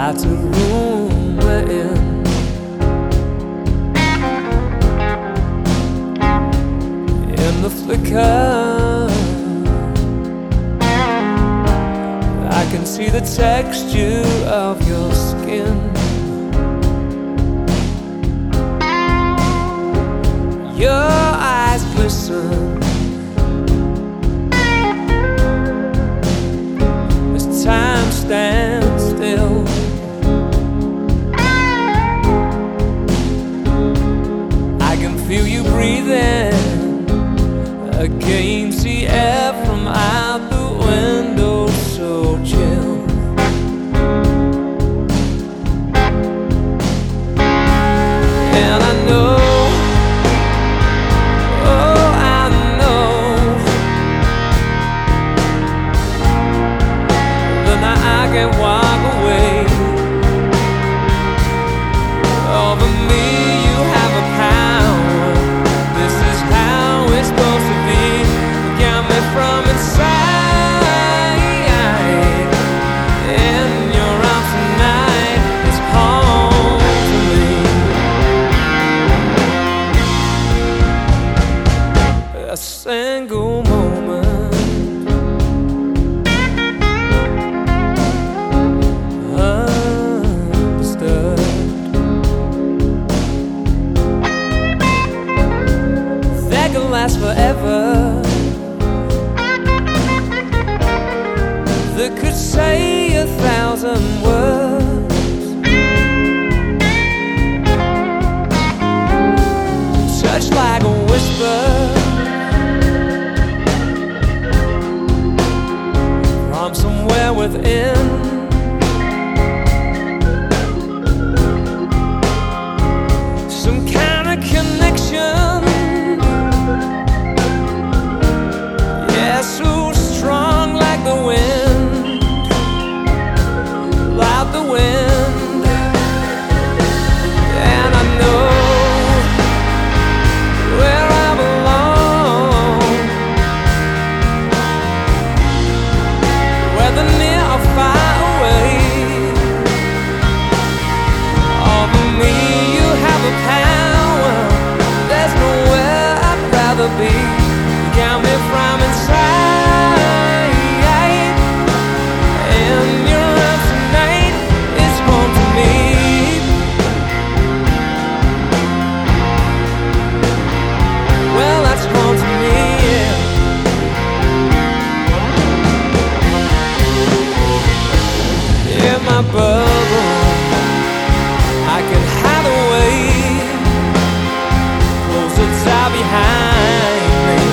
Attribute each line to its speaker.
Speaker 1: That's a room we're in. In the flicker, I can see the texture of your skin. Your eyes glisten as time stands still. I can feel you breathing against the air from out the window, so chill. And I know, oh I know, then I can walk away. Over me you have a power. This is how it's supposed to be. Got me from inside, and your arms tonight is home to me. A single moment, undisturbed. That could last forever. That could say 1,000 words. Touch like a whisper from somewhere within. Some kind of connection, yeah, so strong like the wind, like the wind. And I know where I belong, whether near or far away. Over me you have a power. There's nowhere I'd rather be. You got me from inside, and your arms tonight is home to me. Well, that's home to me, yeah. In my bubble, I can hide away, close the door behind me.